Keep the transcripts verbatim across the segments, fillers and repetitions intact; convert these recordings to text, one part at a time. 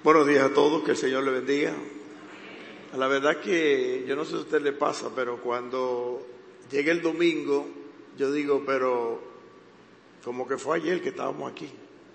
Buenos días a todos, que el Señor le bendiga. La verdad que yo no sé si a usted le pasa, pero cuando llega el domingo, yo digo, pero como que fue ayer que estábamos aquí.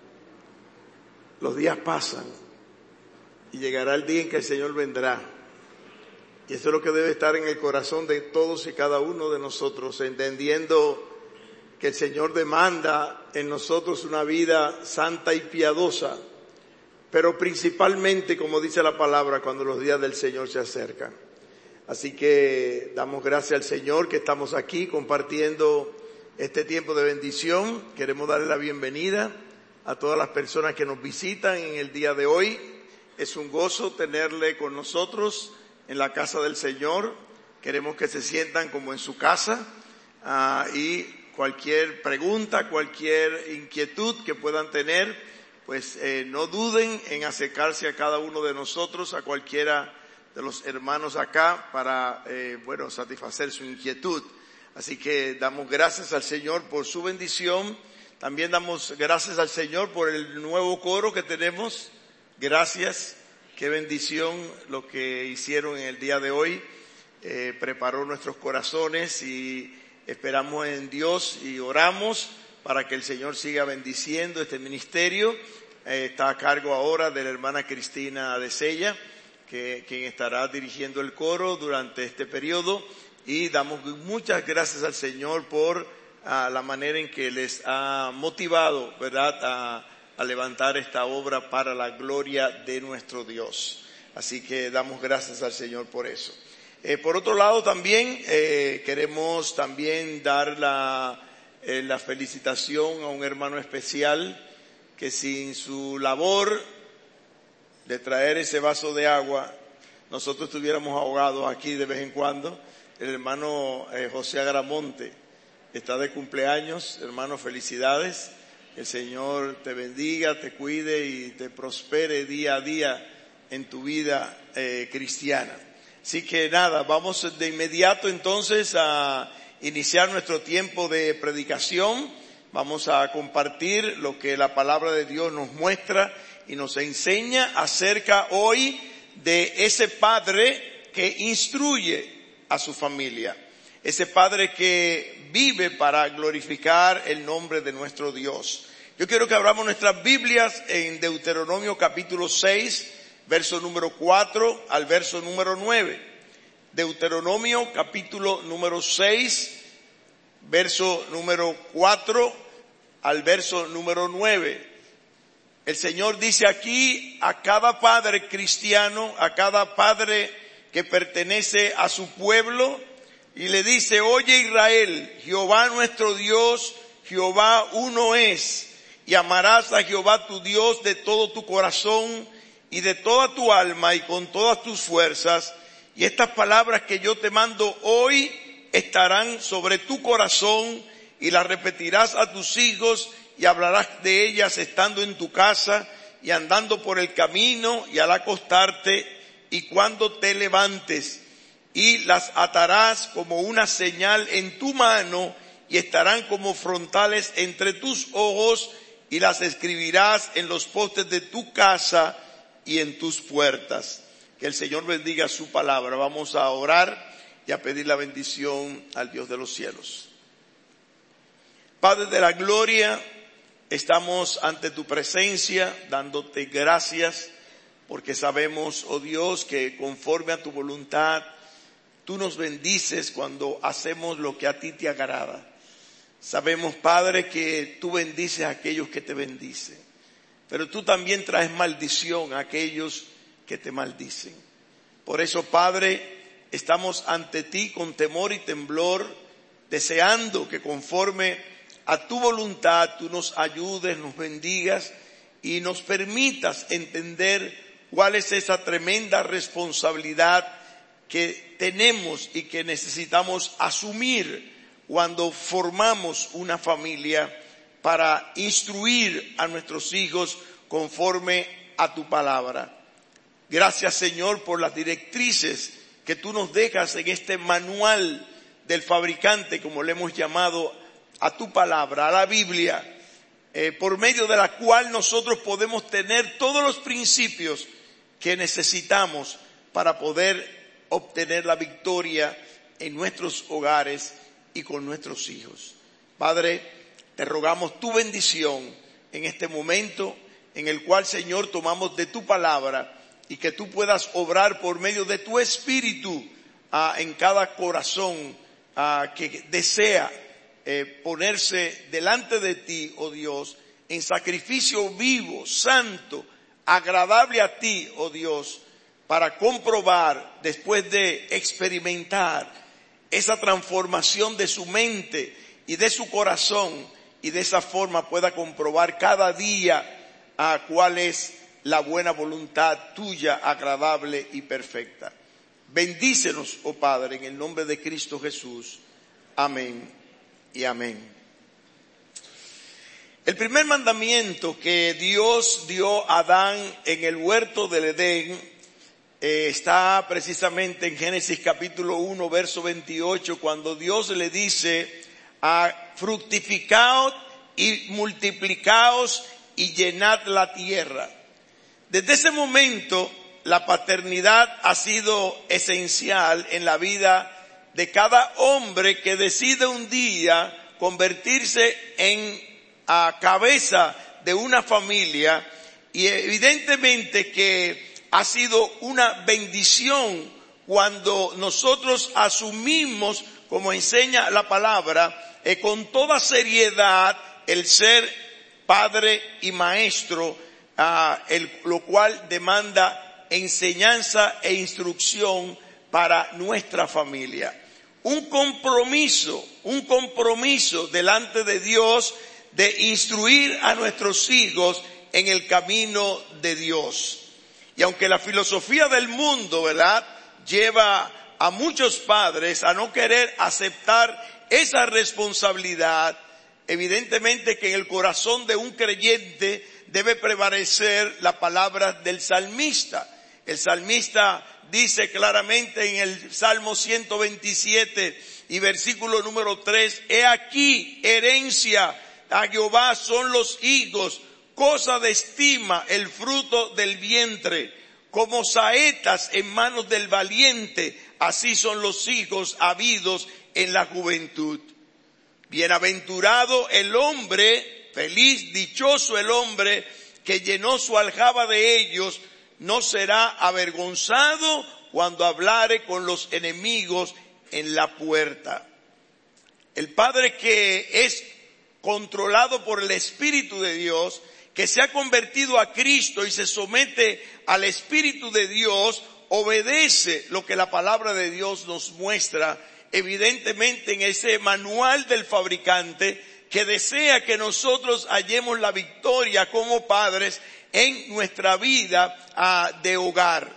Los días pasan y llegará el día en que el Señor vendrá. Y eso es lo que debe estar en el corazón de todos y cada uno de nosotros, entendiendo que el Señor demanda en nosotros una vida santa y piadosa, pero principalmente, como dice la palabra, cuando los días del Señor se acercan. Así que damos gracias al Señor que estamos aquí compartiendo este tiempo de bendición. Queremos darle la bienvenida a todas las personas que nos visitan en el día de hoy. Es un gozo tenerle con nosotros en la casa del Señor. Queremos que se sientan como en su casa, uh, y cualquier pregunta, cualquier inquietud que puedan tener, pues eh, no duden en acercarse a cada uno de nosotros, a cualquiera de los hermanos acá para, eh, bueno, satisfacer su inquietud. Así que damos gracias al Señor por su bendición. También damos gracias al Señor por el nuevo coro que tenemos. Gracias. Qué bendición lo que hicieron en el día de hoy. Eh, preparó nuestros corazones y esperamos en Dios y oramos para que el Señor siga bendiciendo este ministerio. Eh, está a cargo ahora de la hermana Cristina Adesella, que quien estará dirigiendo el coro durante este periodo, y damos muchas gracias al Señor por uh, la manera en que les ha motivado, ¿verdad?, a, a levantar esta obra para la gloria de nuestro Dios. Así que damos gracias al Señor por eso. Eh, por otro lado también eh, queremos también dar la Eh, la felicitación a un hermano especial que sin su labor de traer ese vaso de agua, nosotros estuviéramos ahogados aquí de vez en cuando. El hermano eh, José Agramonte está de cumpleaños. Hermano, felicidades. El Señor te bendiga, te cuide y te prospere día a día en tu vida eh, cristiana. Así que nada, vamos de inmediato entonces a iniciar nuestro tiempo de predicación. Vamos a compartir lo que la palabra de Dios nos muestra y nos enseña acerca hoy de ese padre que instruye a su familia. Ese padre que vive para glorificar el nombre de nuestro Dios. Yo quiero que abramos nuestras Biblias en Deuteronomio capítulo seis, verso número cuatro al verso número nueve. Deuteronomio capítulo número seis, verso número cuatro al verso número nueve. El Señor dice aquí a cada padre cristiano, a cada padre que pertenece a su pueblo, y le dice: oye Israel, Jehová nuestro Dios, Jehová uno es, y amarás a Jehová tu Dios de todo tu corazón y de toda tu alma y con todas tus fuerzas. Y estas palabras que yo te mando hoy estarán sobre tu corazón, y las repetirás a tus hijos y hablarás de ellas estando en tu casa y andando por el camino y al acostarte y cuando te levantes. Y las atarás como una señal en tu mano y estarán como frontales entre tus ojos, y las escribirás en los postes de tu casa y en tus puertas. Que el Señor bendiga su palabra. Vamos a orar y a pedir la bendición al Dios de los cielos. Padre de la gloria, estamos ante tu presencia dándote gracias porque sabemos, oh Dios, que conforme a tu voluntad tú nos bendices cuando hacemos lo que a ti te agrada. Sabemos, Padre, que tú bendices a aquellos que te bendicen, pero tú también traes maldición a aquellos que te maldicen. Por eso, Padre, estamos ante ti con temor y temblor, deseando que conforme a tu voluntad tú nos ayudes, nos bendigas y nos permitas entender cuál es esa tremenda responsabilidad que tenemos y que necesitamos asumir cuando formamos una familia para instruir a nuestros hijos conforme a tu palabra. Gracias, Señor, por las directrices que tú nos dejas en este manual del fabricante, como le hemos llamado a tu palabra, a la Biblia, eh, por medio de la cual nosotros podemos tener todos los principios que necesitamos para poder obtener la victoria en nuestros hogares y con nuestros hijos. Padre, te rogamos tu bendición en este momento en el cual, Señor, tomamos de tu palabra y que tú puedas obrar por medio de tu Espíritu ah, en cada corazón ah, que desea eh, ponerse delante de ti, oh Dios, en sacrificio vivo, santo, agradable a ti, oh Dios, para comprobar, después de experimentar esa transformación de su mente y de su corazón, y de esa forma pueda comprobar cada día a cuál es la buena voluntad tuya, agradable y perfecta. Bendícenos, oh Padre, en el nombre de Cristo Jesús. Amén y amén. El primer mandamiento que Dios dio a Adán en el huerto del Edén eh, está precisamente en Génesis capítulo uno, verso veintiocho, cuando Dios le dice: a fructificaos y multiplicaos y llenad la tierra. Desde ese momento, la paternidad ha sido esencial en la vida de cada hombre que decide un día convertirse en a cabeza de una familia, y evidentemente que ha sido una bendición cuando nosotros asumimos, como enseña la palabra, eh, con toda seriedad el ser padre y maestro, ah, el, lo cual demanda enseñanza e instrucción para nuestra familia. Un compromiso, un compromiso delante de Dios de instruir a nuestros hijos en el camino de Dios. Y aunque la filosofía del mundo, ¿verdad?, lleva a muchos padres a no querer aceptar esa responsabilidad, evidentemente que en el corazón de un creyente debe prevalecer la palabra del salmista. El salmista dice claramente en el Salmo ciento veintisiete y versículo número tres: he aquí herencia a Jehová son los hijos, cosa de estima el fruto del vientre, como saetas en manos del valiente, así son los hijos habidos en la juventud. Bienaventurado el hombre, feliz, dichoso el hombre que llenó su aljaba de ellos, no será avergonzado cuando hablare con los enemigos en la puerta. El padre que es controlado por el Espíritu de Dios, que se ha convertido a Cristo y se somete al Espíritu de Dios, obedece lo que la palabra de Dios nos muestra, evidentemente en ese manual del fabricante que desea que nosotros hallemos la victoria como padres en nuestra vida uh, de hogar.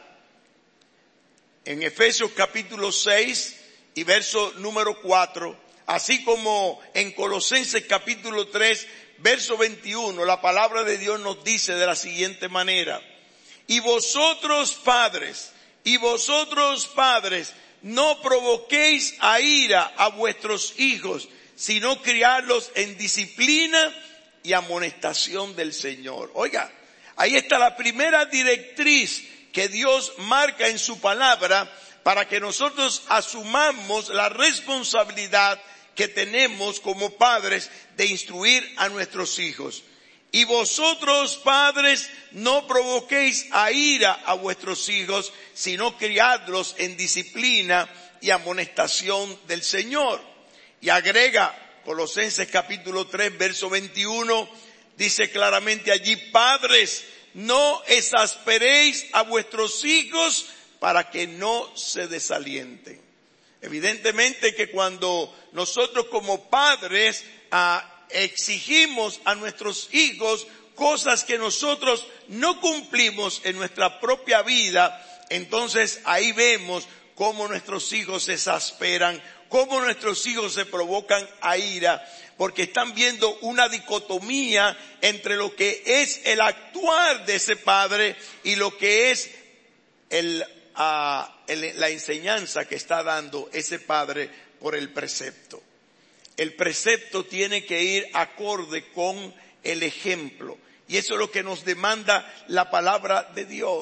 En Efesios capítulo seis y verso número cuatro, así como en Colosenses capítulo tres, verso veintiuno, la palabra de Dios nos dice de la siguiente manera: y vosotros padres, y vosotros padres, no provoquéis a ira a vuestros hijos, sino criarlos en disciplina y amonestación del Señor. Oiga, ahí está la primera directriz que Dios marca en su palabra para que nosotros asumamos la responsabilidad que tenemos como padres de instruir a nuestros hijos. Y vosotros padres no provoquéis a ira a vuestros hijos, sino criadlos en disciplina y amonestación del Señor. Y agrega Colosenses capítulo tres, verso veintiuno, dice claramente allí: padres, no exasperéis a vuestros hijos para que no se desalienten. Evidentemente que cuando nosotros como padres ah, exigimos a nuestros hijos cosas que nosotros no cumplimos en nuestra propia vida, entonces ahí vemos cómo nuestros hijos se exasperan, cómo nuestros hijos se provocan a ira, porque están viendo una dicotomía entre lo que es el actuar de ese padre y lo que es el Uh, el, la enseñanza que está dando ese padre por el precepto. El precepto tiene que ir acorde con el ejemplo, y eso es lo que nos demanda la palabra de Dios.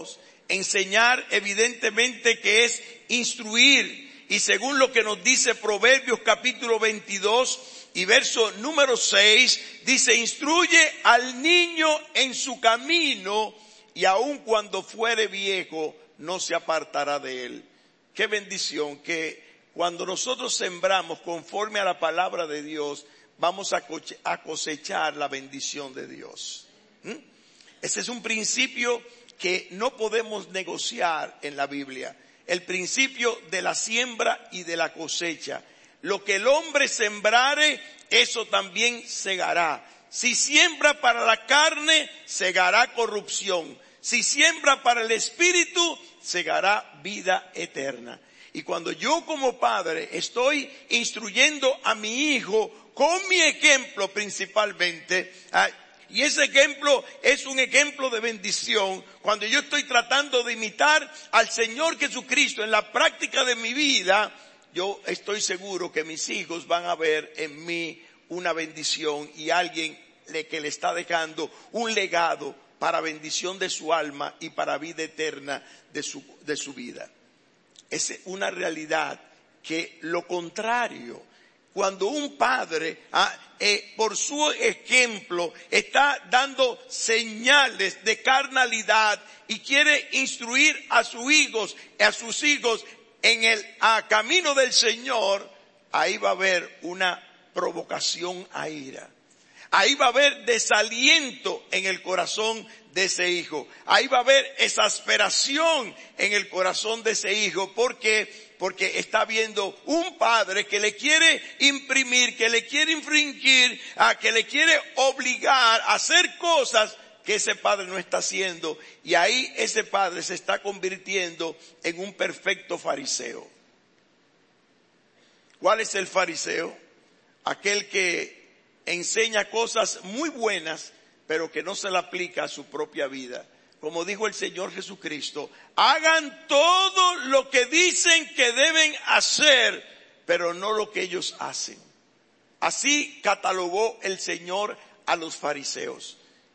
Enseñar evidentemente que es instruir. Y según lo que nos dice Proverbios capítulo veintidós y verso número seis, dice: instruye al niño en su camino y aun cuando fuere viejo no se apartará de él. Qué bendición que cuando nosotros sembramos conforme a la palabra de Dios, vamos a cosechar la bendición de Dios. ¿Mm? Ese es un principio que no podemos negociar en la Biblia. El principio de la siembra y de la cosecha. Lo que el hombre sembrare, eso también segará. Si siembra para la carne, segará corrupción. Si siembra para el espíritu, segará vida eterna. Y cuando yo como padre estoy instruyendo a mi hijo con mi ejemplo principalmente, y ese ejemplo es un ejemplo de bendición, cuando yo estoy tratando de imitar al Señor Jesucristo en la práctica de mi vida, yo estoy seguro que mis hijos van a ver en mí una bendición y alguien que le está dejando un legado para bendición de su alma y para vida eterna de su, de su vida. Es una realidad que lo contrario, cuando un padre ah, eh, por su ejemplo está dando señales de carnalidad y quiere instruir a sus hijos, a sus hijos en el a camino del Señor, ahí va a haber una provocación a ira. Ahí va a haber desaliento en el corazón de ese hijo. Ahí va a haber exasperación en el corazón de ese hijo. ¿Por qué? Porque está viendo un padre que le quiere imprimir, que le quiere infringir, a que le quiere obligar a hacer cosas que ese padre no está haciendo. Y ahí ese padre se está convirtiendo en un perfecto fariseo. ¿Cuál es el fariseo? Aquel que enseña cosas muy buenas, pero que no se la aplica a su propia vida. Como dijo el Señor Jesucristo, hagan todo lo que dicen que deben hacer, pero no lo que ellos hacen. Así catalogó el Señor a los fariseos.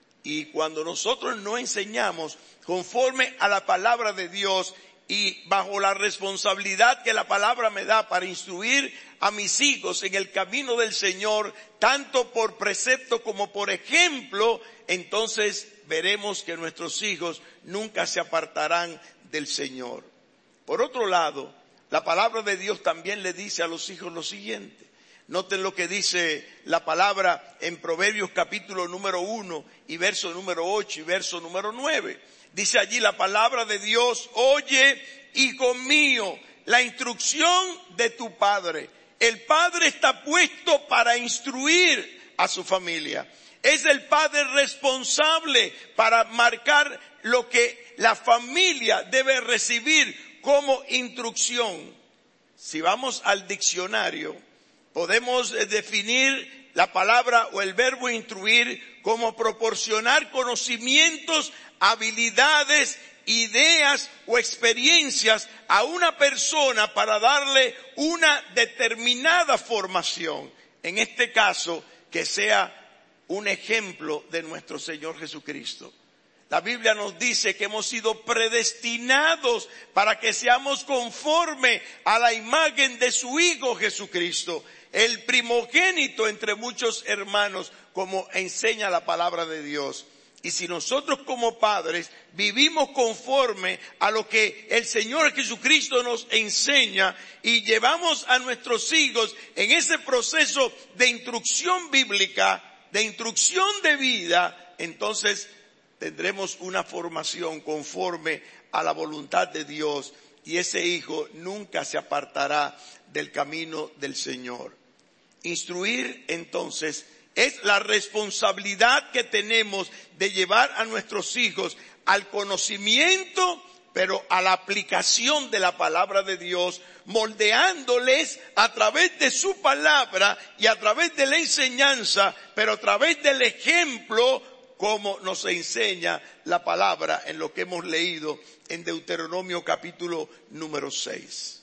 Y cuando nosotros no enseñamos conforme a la palabra de Dios y bajo la responsabilidad que la palabra me da para instruir a mis hijos en el camino del Señor, tanto por precepto como por ejemplo, entonces veremos que nuestros hijos nunca se apartarán del Señor. Por otro lado, la palabra de Dios también le dice a los hijos lo siguiente. Noten lo que dice la palabra en Proverbios capítulo número uno y verso número ocho y verso número nueve. Dice allí la palabra de Dios: oye, hijo mío, la instrucción de tu padre. El padre está puesto para instruir a su familia. Es el padre responsable para marcar lo que la familia debe recibir como instrucción. Si vamos al diccionario, podemos definir la palabra o el verbo instruir como proporcionar conocimientos, habilidades, ideas o experiencias a una persona para darle una determinada formación. En este caso, que sea un ejemplo de nuestro Señor Jesucristo. La Biblia nos dice que hemos sido predestinados para que seamos conforme a la imagen de su Hijo Jesucristo, el primogénito entre muchos hermanos, como enseña la palabra de Dios. Y si nosotros como padres vivimos conforme a lo que el Señor Jesucristo nos enseña y llevamos a nuestros hijos en ese proceso de instrucción bíblica, de instrucción de vida, entonces tendremos una formación conforme a la voluntad de Dios y ese hijo nunca se apartará del camino del Señor. Instruir entonces es la responsabilidad que tenemos de llevar a nuestros hijos al conocimiento, pero a la aplicación de la palabra de Dios, moldeándoles a través de su palabra y a través de la enseñanza, pero a través del ejemplo, como nos enseña la palabra en lo que hemos leído en Deuteronomio capítulo número seis.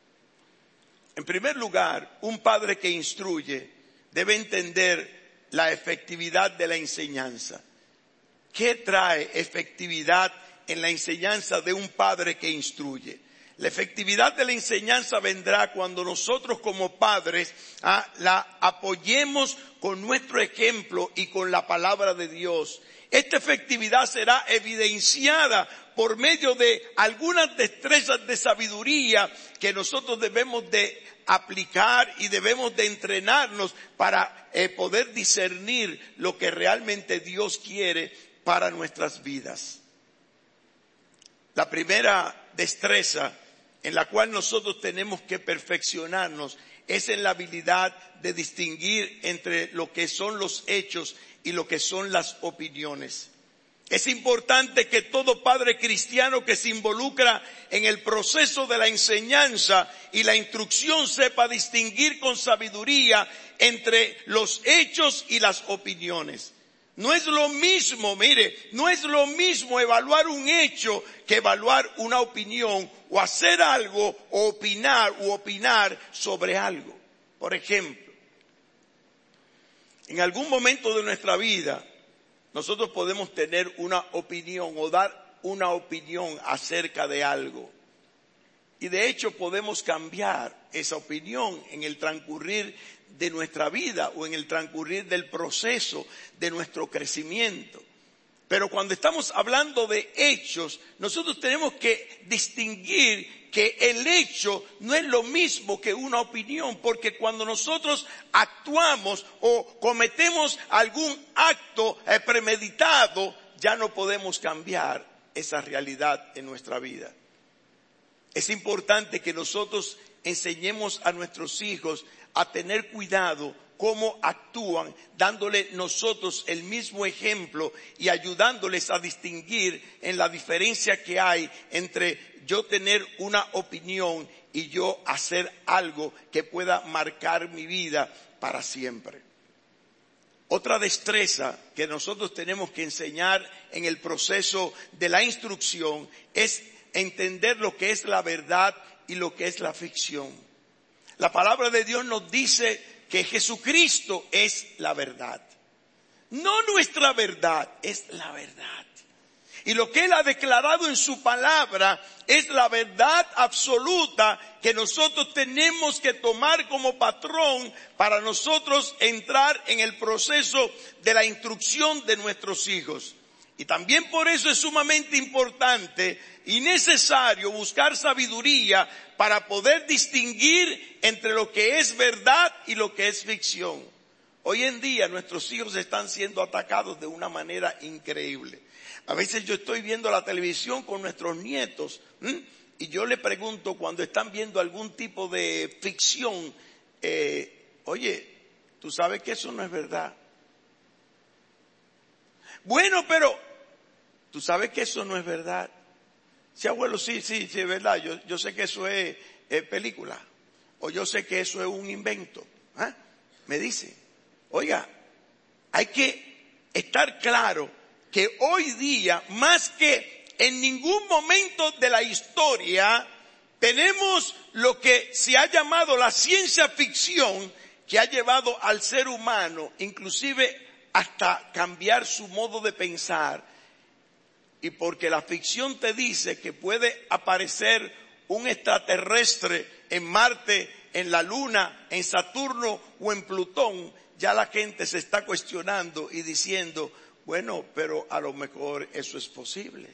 En primer lugar, un padre que instruye debe entender la efectividad de la enseñanza. ¿Qué trae efectividad en la enseñanza de un padre que instruye. La efectividad de la enseñanza vendrá cuando nosotros como padres ah, la apoyemos con nuestro ejemplo y con la palabra de Dios. Esta efectividad será evidenciada por medio de algunas destrezas de sabiduría que nosotros debemos de aplicar y debemos de entrenarnos para eh, poder discernir lo que realmente Dios quiere para nuestras vidas. La primera destreza en la cual nosotros tenemos que perfeccionarnos es en la habilidad de distinguir entre lo que son los hechos y lo que son las opiniones. Es importante que todo padre cristiano que se involucra en el proceso de la enseñanza y la instrucción sepa distinguir con sabiduría entre los hechos y las opiniones. No es lo mismo, mire, no es lo mismo evaluar un hecho que evaluar una opinión o hacer algo o opinar u opinar sobre algo. Por ejemplo, en algún momento de nuestra vida nosotros podemos tener una opinión o dar una opinión acerca de algo. Y de hecho podemos cambiar esa opinión en el transcurrir de nuestra vida o en el transcurrir del proceso de nuestro crecimiento. Pero cuando estamos hablando de hechos, nosotros tenemos que distinguir que el hecho no es lo mismo que una opinión, porque cuando nosotros actuamos o cometemos algún acto premeditado, ya no podemos cambiar esa realidad en nuestra vida. Es importante que nosotros enseñemos a nuestros hijos a tener cuidado cómo actúan, dándole nosotros el mismo ejemplo y ayudándoles a distinguir en la diferencia que hay entre yo tener una opinión y yo hacer algo que pueda marcar mi vida para siempre. Otra destreza que nosotros tenemos que enseñar en el proceso de la instrucción es entender lo que es la verdad y lo que es la ficción. La palabra de Dios nos dice que Jesucristo es la verdad. No nuestra verdad, es la verdad. Y lo que Él ha declarado en su palabra es la verdad absoluta que nosotros tenemos que tomar como patrón para nosotros entrar en el proceso de la instrucción de nuestros hijos. Y también por eso es sumamente importante y necesario buscar sabiduría para poder distinguir entre lo que es verdad y lo que es ficción. Hoy en día nuestros hijos están siendo atacados de una manera increíble. A veces yo estoy viendo la televisión con nuestros nietos ¿m? y yo le pregunto cuando están viendo algún tipo de ficción, eh, oye, ¿tú sabes que eso no es verdad? Bueno, pero tú sabes que eso no es verdad. Sí, abuelo, sí, sí, sí, es verdad. Yo, yo sé que eso es, es película. O yo sé que eso es un invento. ¿Ah? Me dice, oiga, hay que estar claro que hoy día, más que en ningún momento de la historia, tenemos lo que se ha llamado la ciencia ficción, que ha llevado al ser humano, inclusive hasta cambiar su modo de pensar. Y porque la ficción te dice que puede aparecer un extraterrestre en Marte, en la Luna, en Saturno o en Plutón, ya la gente se está cuestionando y diciendo, bueno, pero a lo mejor eso es posible.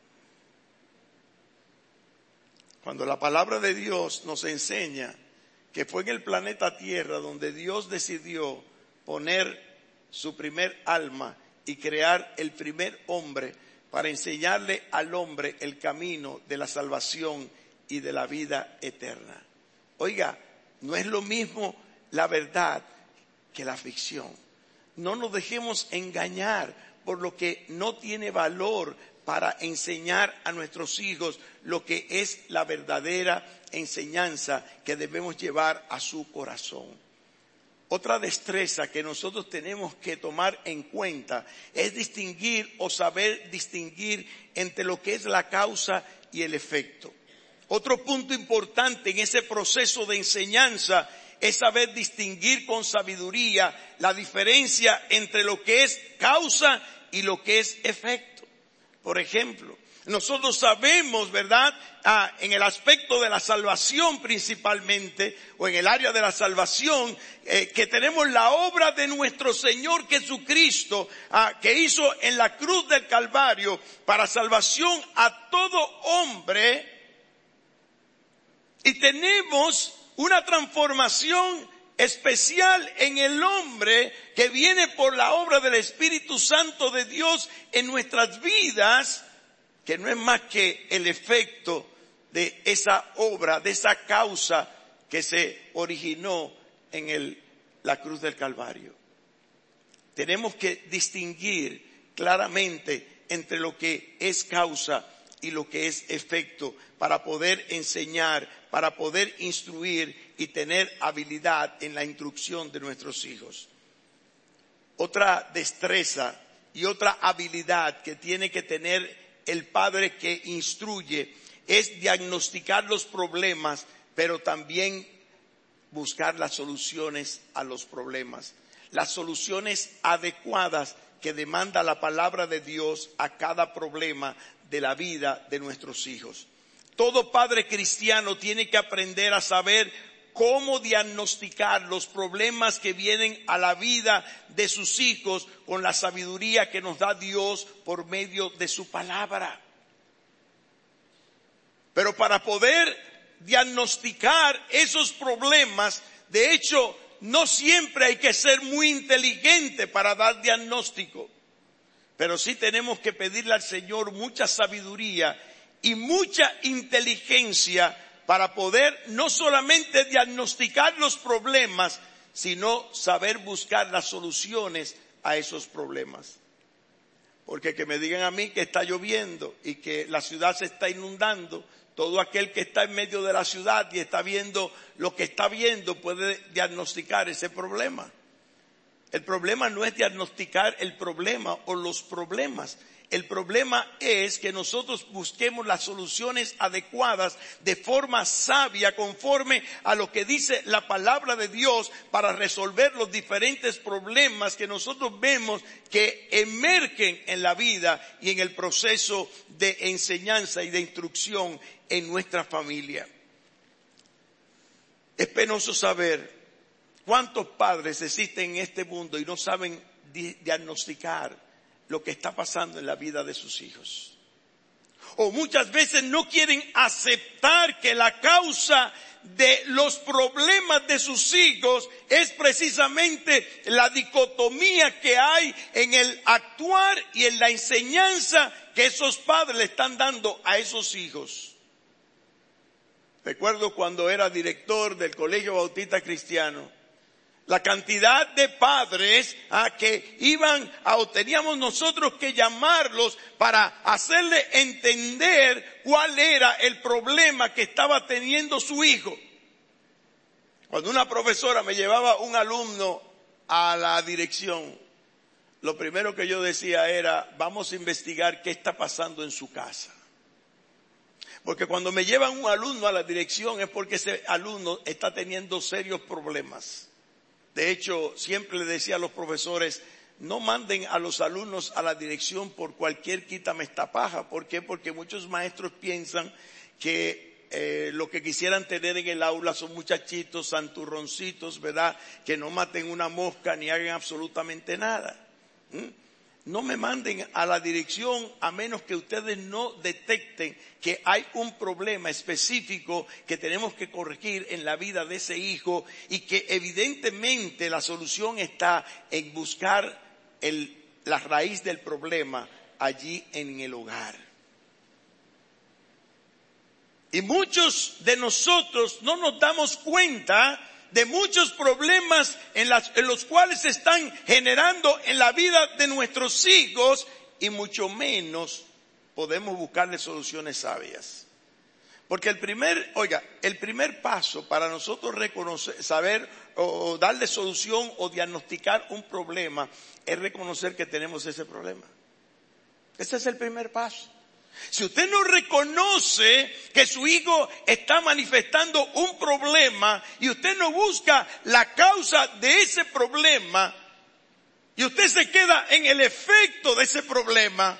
Cuando la palabra de Dios nos enseña que fue en el planeta Tierra donde Dios decidió poner su primer alma y crear el primer hombre para enseñarle al hombre el camino de la salvación y de la vida eterna. Oiga, no es lo mismo la verdad que la ficción. No nos dejemos engañar por lo que no tiene valor para enseñar a nuestros hijos lo que es la verdadera enseñanza que debemos llevar a su corazón. Otra destreza que nosotros tenemos que tomar en cuenta es distinguir o saber distinguir entre lo que es la causa y el efecto. Otro punto importante en ese proceso de enseñanza es saber distinguir con sabiduría la diferencia entre lo que es causa y lo que es efecto. Por ejemplo, Nosotros sabemos, ¿verdad? Ah, en el aspecto de la salvación principalmente, o en el área de la salvación, eh, que tenemos la obra de nuestro Señor Jesucristo, ah, que hizo en la cruz del Calvario para salvación a todo hombre. Y tenemos una transformación especial en el hombre que viene por la obra del Espíritu Santo de Dios en nuestras vidas, que no es más que el efecto de esa obra, de esa causa que se originó en el, la cruz del Calvario. Tenemos que distinguir claramente entre lo que es causa y lo que es efecto para poder enseñar, para poder instruir y tener habilidad en la instrucción de nuestros hijos. Otra destreza y otra habilidad que tiene que tener el padre que instruye es diagnosticar los problemas, pero también buscar las soluciones a los problemas, las soluciones adecuadas que demanda la palabra de Dios a cada problema de la vida de nuestros hijos. Todo padre cristiano tiene que aprender a saber cómo diagnosticar los problemas que vienen a la vida de sus hijos con la sabiduría que nos da Dios por medio de su palabra. Pero para poder diagnosticar esos problemas, de hecho, no siempre hay que ser muy inteligente para dar diagnóstico. Pero sí tenemos que pedirle al Señor mucha sabiduría y mucha inteligencia para poder no solamente diagnosticar los problemas, sino saber buscar las soluciones a esos problemas. Porque que me digan a mí que está lloviendo y que la ciudad se está inundando, todo aquel que está en medio de la ciudad y está viendo lo que está viendo puede diagnosticar ese problema. El problema no es diagnosticar el problema o los problemas. El problema es que nosotros busquemos las soluciones adecuadas de forma sabia, conforme a lo que dice la palabra de Dios, para resolver los diferentes problemas que nosotros vemos que emergen en la vida y en el proceso de enseñanza y de instrucción en nuestra familia. Es penoso saber cuántos padres existen en este mundo y no saben di- diagnosticar lo que está pasando en la vida de sus hijos. O muchas veces no quieren aceptar que la causa de los problemas de sus hijos es precisamente la dicotomía que hay en el actuar y en la enseñanza que esos padres le están dando a esos hijos. Recuerdo cuando era director del Colegio Bautista Cristiano, la cantidad de padres ah, que iban a, o teníamos nosotros que llamarlos para hacerle entender cuál era el problema que estaba teniendo su hijo. Cuando una profesora me llevaba un alumno a la dirección, lo primero que yo decía era, vamos a investigar qué está pasando en su casa. Porque cuando me llevan un alumno a la dirección es porque ese alumno está teniendo serios problemas. De hecho, siempre le decía a los profesores, no manden a los alumnos a la dirección por cualquier quítame esta paja. ¿Por qué? Porque muchos maestros piensan que eh, lo que quisieran tener en el aula son muchachitos, santurroncitos, ¿verdad? Que no maten una mosca ni hagan absolutamente nada. ¿Mm? No me manden a la dirección a menos que ustedes no detecten que hay un problema específico que tenemos que corregir en la vida de ese hijo y que evidentemente la solución está en buscar el, la raíz del problema allí en el hogar. Y muchos de nosotros no nos damos cuenta de muchos problemas en, las, en los cuales se están generando en la vida de nuestros hijos y mucho menos podemos buscarle soluciones sabias. Porque el primer, oiga, el primer paso para nosotros reconocer, saber o, o darle solución o diagnosticar un problema es reconocer que tenemos ese problema. Ese es el primer paso. Si usted no reconoce que su hijo está manifestando un problema y usted no busca la causa de ese problema y usted se queda en el efecto de ese problema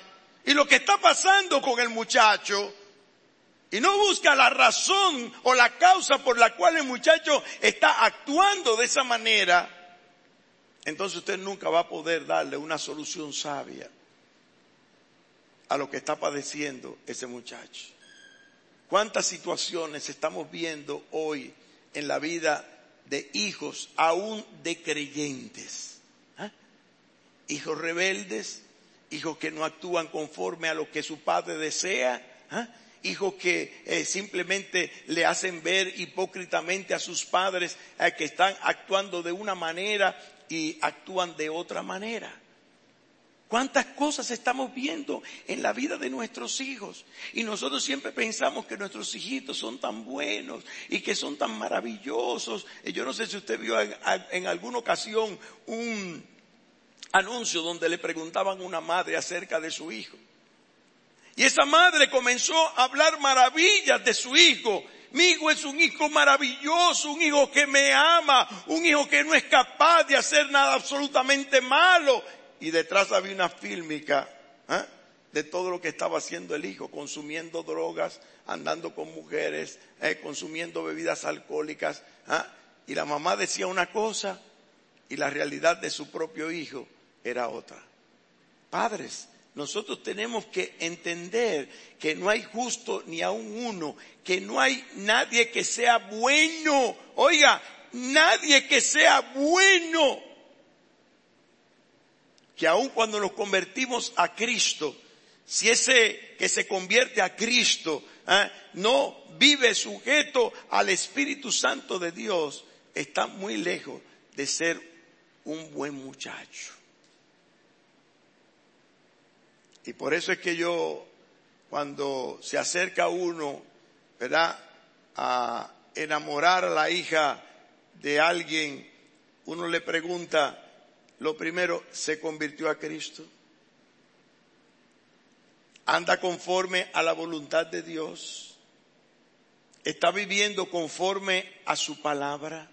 y lo que está pasando con el muchacho, y no busca la razón o la causa por la cual el muchacho está actuando de esa manera, entonces usted nunca va a poder darle una solución sabia a lo que está padeciendo ese muchacho. ¿Cuántas situaciones estamos viendo hoy en la vida de hijos, aún de creyentes? ¿Ah? Hijos rebeldes, hijos que no actúan conforme a lo que su padre desea, ¿ah? Hijos que eh, simplemente le hacen ver hipócritamente a sus padres eh, que están actuando de una manera y actúan de otra manera. ¿Cuántas cosas estamos viendo en la vida de nuestros hijos? Y nosotros siempre pensamos que nuestros hijitos son tan buenos y que son tan maravillosos. Yo no sé si usted vio en, en alguna ocasión un anuncio donde le preguntaban a una madre acerca de su hijo. Y esa madre comenzó a hablar maravillas de su hijo. Mi hijo es un hijo maravilloso, un hijo que me ama, un hijo que no es capaz de hacer nada absolutamente malo. Y detrás había una fílmica ¿eh? de todo lo que estaba haciendo el hijo, consumiendo drogas, andando con mujeres, eh, consumiendo bebidas alcohólicas. ¿eh? Y la mamá decía una cosa y la realidad de su propio hijo era otra. Padres, nosotros tenemos que entender que no hay justo ni aun uno, que no hay nadie que sea bueno. Oiga, nadie que sea bueno. Que aun cuando nos convertimos a Cristo, si ese que se convierte a Cristo ¿eh? no vive sujeto al Espíritu Santo de Dios, está muy lejos de ser un buen muchacho. Y por eso es que yo, cuando se acerca uno, ¿verdad?, a enamorar a la hija de alguien, uno le pregunta, lo primero, ¿se convirtió a Cristo? ¿Anda conforme a la voluntad de Dios? ¿Está viviendo conforme a su palabra?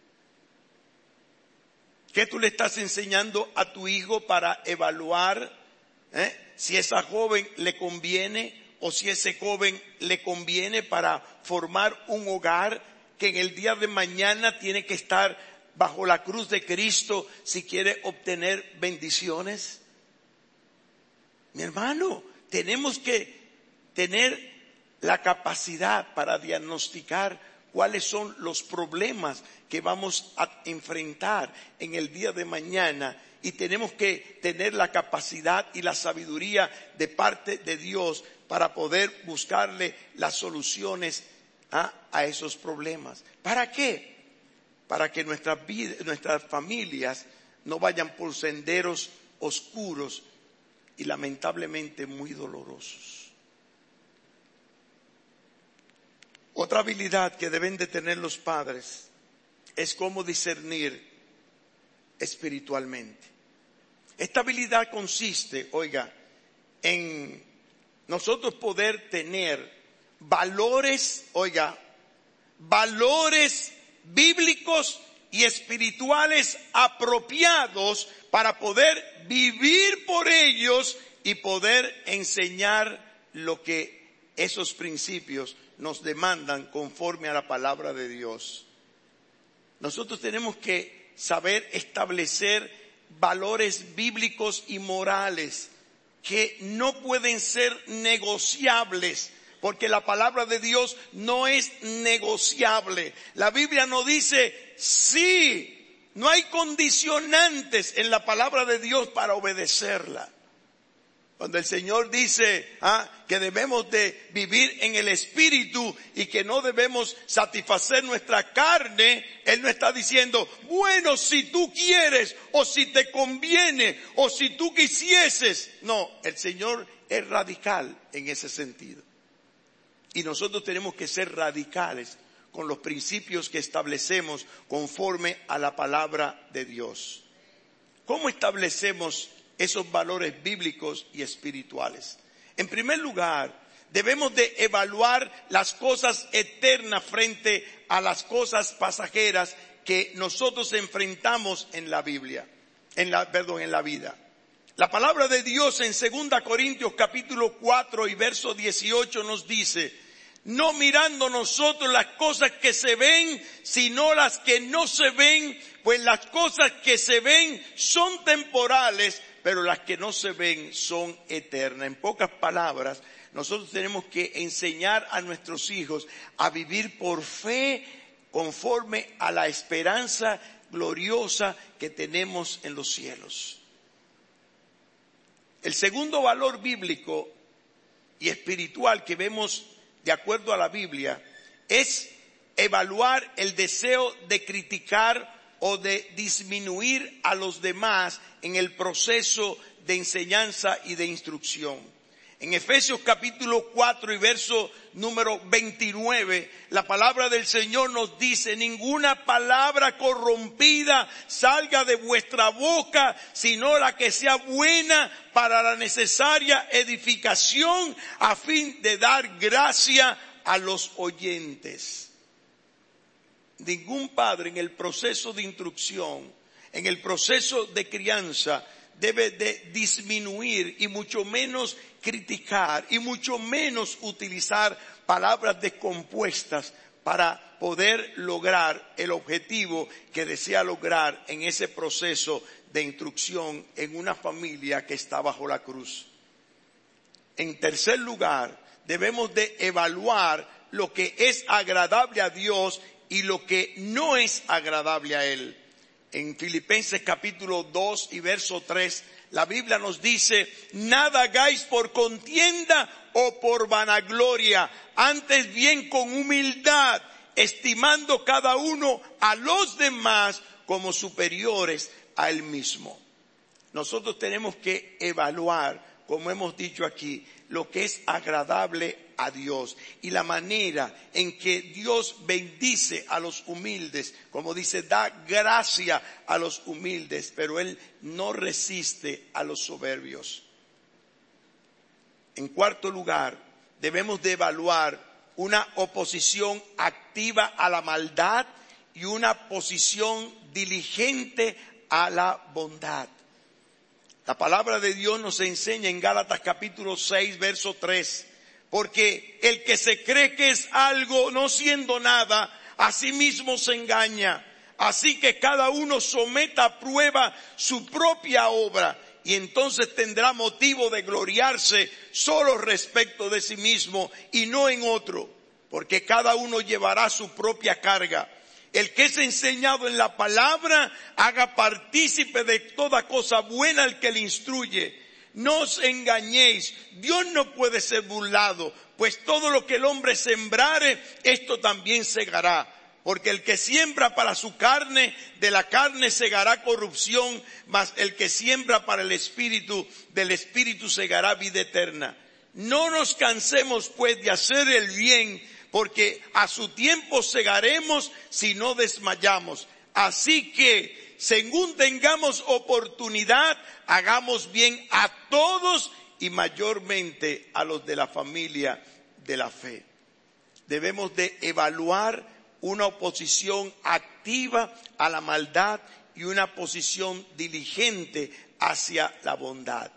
¿Qué tú le estás enseñando a tu hijo para evaluar eh, si esa joven le conviene o si ese joven le conviene para formar un hogar que en el día de mañana tiene que estar bajo la cruz de Cristo si quiere obtener bendiciones? Mi hermano, tenemos que tener la capacidad para diagnosticar cuáles son los problemas que vamos a enfrentar en el día de mañana y tenemos que tener la capacidad y la sabiduría de parte de Dios para poder buscarle las soluciones a, a esos problemas. ¿Para qué? Para que nuestras vidas, nuestras familias no vayan por senderos oscuros y lamentablemente muy dolorosos. Otra habilidad que deben de tener los padres es cómo discernir espiritualmente. Esta habilidad consiste, oiga, en nosotros poder tener valores, oiga, valores bíblicos y espirituales apropiados para poder vivir por ellos y poder enseñar lo que esos principios nos demandan conforme a la palabra de Dios. Nosotros tenemos que saber establecer valores bíblicos y morales que no pueden ser negociables, porque la palabra de Dios no es negociable. La Biblia no dice sí, no hay condicionantes en la palabra de Dios para obedecerla. Cuando el Señor dice ah, que debemos de vivir en el Espíritu y que no debemos satisfacer nuestra carne, Él no está diciendo, bueno, si tú quieres o si te conviene o si tú quisieses. No, el Señor es radical en ese sentido. Y nosotros tenemos que ser radicales con los principios que establecemos conforme a la palabra de Dios. ¿Cómo establecemos esos valores bíblicos y espirituales? En primer lugar, debemos de evaluar las cosas eternas frente a las cosas pasajeras que nosotros enfrentamos en la Biblia, en la, perdón, en la vida. La palabra de Dios en segunda Corintios capítulo cuatro y verso dieciocho nos dice: no mirando nosotros las cosas que se ven, sino las que no se ven, pues las cosas que se ven son temporales, pero las que no se ven son eternas. En pocas palabras, nosotros tenemos que enseñar a nuestros hijos a vivir por fe conforme a la esperanza gloriosa que tenemos en los cielos. El segundo valor bíblico y espiritual que vemos de acuerdo a la Biblia es evaluar el deseo de criticar o de disminuir a los demás en el proceso de enseñanza y de instrucción. En Efesios capítulo cuatro y verso número veintinueve, la palabra del Señor nos dice: ninguna palabra corrompida salga de vuestra boca, sino la que sea buena para la necesaria edificación, a fin de dar gracia a los oyentes. Ningún padre en el proceso de instrucción, en el proceso de crianza, debe de disminuir y mucho menos criticar y mucho menos utilizar palabras descompuestas para poder lograr el objetivo que desea lograr en ese proceso de instrucción en una familia que está bajo la cruz. En tercer lugar, debemos de evaluar lo que es agradable a Dios y lo que no es agradable a Él. En Filipenses capítulo dos y verso tres, la Biblia nos dice: nada hagáis por contienda o por vanagloria, antes bien con humildad, estimando cada uno a los demás como superiores a él mismo. Nosotros tenemos que evaluar, como hemos dicho aquí, lo que es agradable a Dios y la manera en que Dios bendice a los humildes. Como dice, da gracia a los humildes, pero Él no resiste a los soberbios. En cuarto lugar, debemos de evaluar una oposición activa a la maldad y una posición diligente a la bondad. La palabra de Dios nos enseña en Gálatas capítulo seis, verso tres, porque el que se cree que es algo no siendo nada, a sí mismo se engaña. Así que cada uno someta a prueba su propia obra y entonces tendrá motivo de gloriarse solo respecto de sí mismo y no en otro, porque cada uno llevará su propia carga. El que es enseñado en la palabra, haga partícipe de toda cosa buena al que le instruye. No os engañéis, Dios no puede ser burlado, pues todo lo que el hombre sembrare, esto también segará. Porque el que siembra para su carne, de la carne segará corrupción, mas el que siembra para el espíritu, del espíritu segará vida eterna. No nos cansemos pues de hacer el bien, porque a su tiempo segaremos si no desmayamos. Así que, según tengamos oportunidad, hagamos bien a todos y mayormente a los de la familia de la fe. Debemos de evaluar una oposición activa a la maldad y una posición diligente hacia la bondad.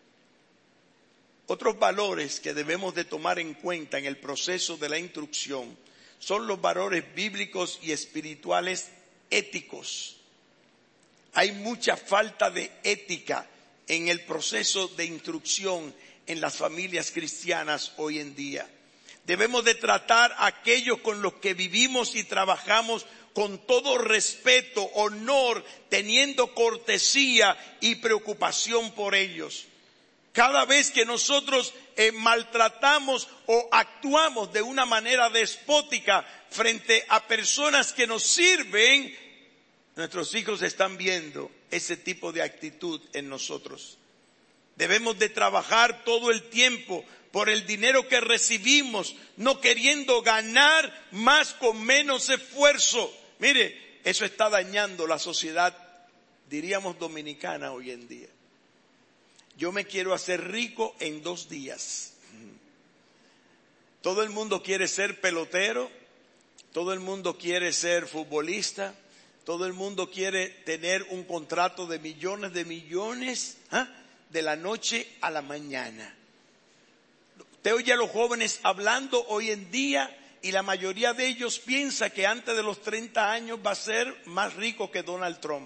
Otros valores que debemos de tomar en cuenta en el proceso de la instrucción son los valores bíblicos y espirituales éticos. Hay mucha falta de ética en el proceso de instrucción en las familias cristianas hoy en día. Debemos de tratar a aquellos con los que vivimos y trabajamos con todo respeto, honor, teniendo cortesía y preocupación por ellos. Cada vez que nosotros eh, maltratamos o actuamos de una manera despótica frente a personas que nos sirven, nuestros hijos están viendo ese tipo de actitud en nosotros. Debemos de trabajar todo el tiempo por el dinero que recibimos, no queriendo ganar más con menos esfuerzo. Mire, eso está dañando la sociedad, diríamos, dominicana hoy en día. Yo me quiero hacer rico en dos días. Todo el mundo quiere ser pelotero, todo el mundo quiere ser futbolista, todo el mundo quiere tener un contrato de millones de millones, ¿eh? de la noche a la mañana. Usted oye a los jóvenes hablando hoy en día y la mayoría de ellos piensa que antes de los treinta años va a ser más rico que Donald Trump.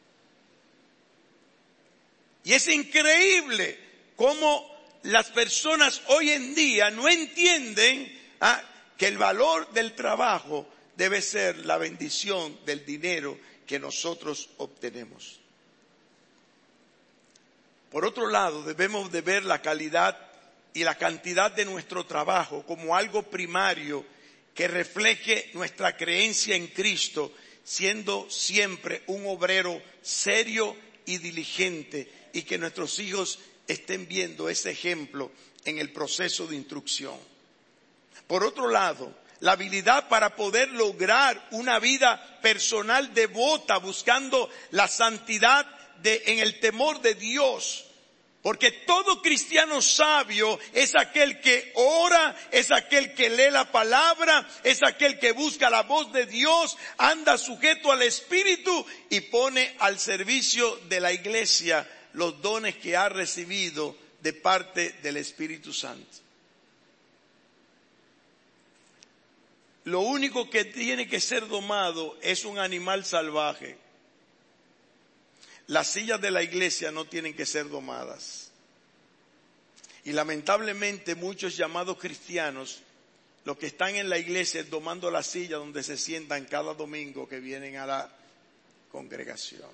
Y es increíble cómo las personas hoy en día no entienden ah, que el valor del trabajo debe ser la bendición del dinero que nosotros obtenemos. Por otro lado, debemos de ver la calidad y la cantidad de nuestro trabajo como algo primario que refleje nuestra creencia en Cristo, siendo siempre un obrero serio y diligente, y que nuestros hijos estén viendo ese ejemplo en el proceso de instrucción. Por otro lado, la habilidad para poder lograr una vida personal devota, buscando la santidad de, en el temor de Dios. Porque todo cristiano sabio es aquel que ora, es aquel que lee la palabra, es aquel que busca la voz de Dios, anda sujeto al Espíritu y pone al servicio de la iglesia los dones que ha recibido de parte del Espíritu Santo. Lo único que tiene que ser domado es un animal salvaje. Las sillas de la iglesia no tienen que ser domadas. Y lamentablemente muchos llamados cristianos, los que están en la iglesia es domando la silla donde se sientan cada domingo que vienen a la congregación.